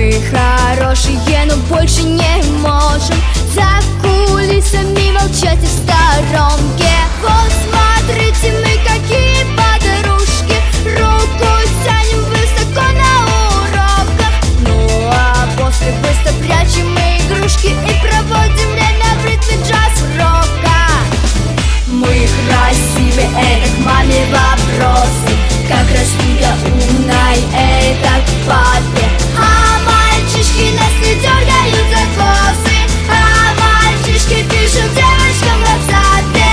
Мы хорошие, но больше не можем за кулисами молчать и в сторонке. Вот смотрите, мы какие подружки, руку тянем высоко на уроках. Ну а после быстро прячем мы игрушки и проводим время в ритме джаз-рока. Мы красивые, это к маме вопросы. Как расту я умной, это к папе. А мальчишки нас не дергают за косы, а мальчишки пишут девочкам в WhatsApp.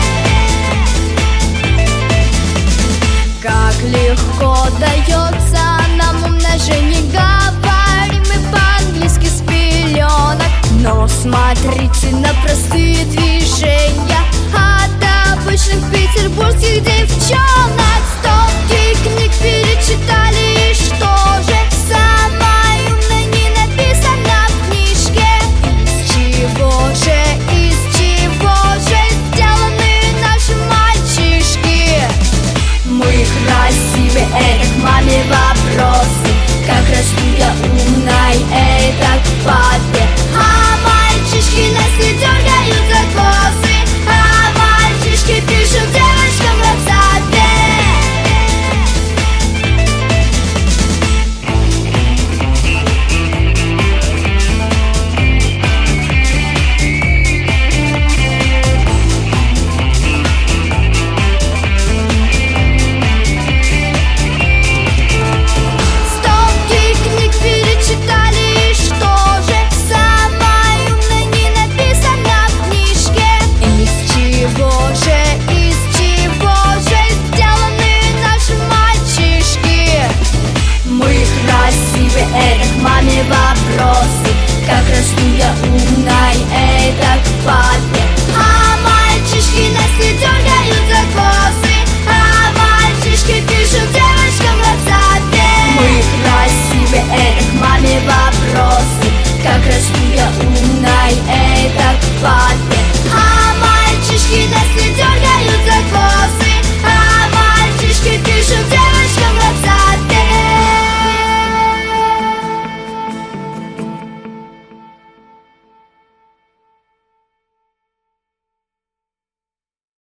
Как легко дается нам умножение, говорим мы по-английски с пеленок. Но смотрите на простые движения от обычных петербургских девчонок.